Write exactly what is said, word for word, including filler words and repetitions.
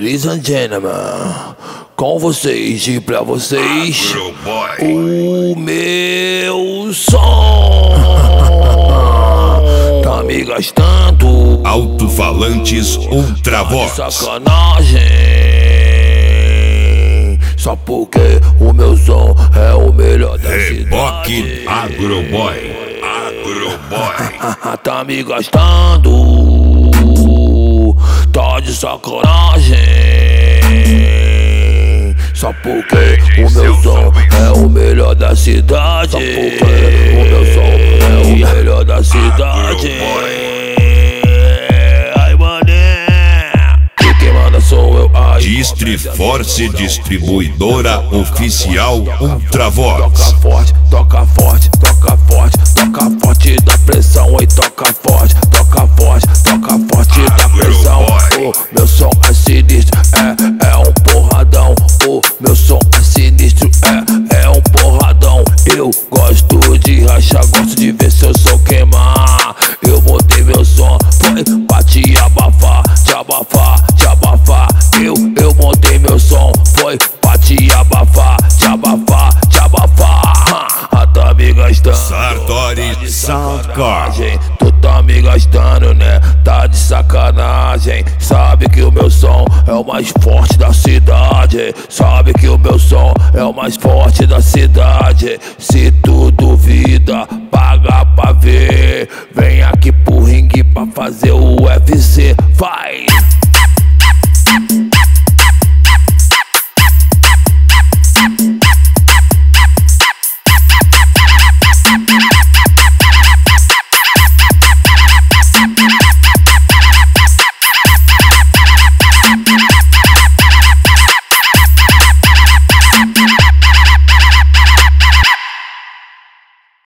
Ladies and gentlemen, com vocês e pra vocês, o meu som. Tá me gastando. Alto-falantes Ultravox. Tá de sacanagem. Só porque o meu som é o melhor da Reboque cidade. Agroboy. Agroboy. Tá me gastando. Tá de sacanagem. Só porque o meu som é o melhor da cidade. Só porque o meu som é o melhor da cidade. Ai, mané, quem manda sou eu. Ai, Distriforce Distribuidora Oficial Ultravox. toca forte, toca forte, toca forte, toca forte da pressão. Aí toca forte, toca forte, toca forte da pressão. O meu som é sinistro, é, é um porradão. O meu som é sinistro, é, é um porradão. Eu gosto de rachar, gosto de ver seu som queimar. Eu botei meu som, foi pra te abafar, te abafar, te abafar. Eu, eu montei meu som, foi pra te abafar, te abafar, te abafar. Ah, tá me gastando. Sartori Soundcard. Tu tá me gastando, né? Tá de sacanagem. Sabe que o meu som é o mais forte da cidade. Sabe que o meu som é o mais forte da cidade. Se tu duvida, paga pra ver. Vem aqui pro ringue pra fazer o U F C. Vai!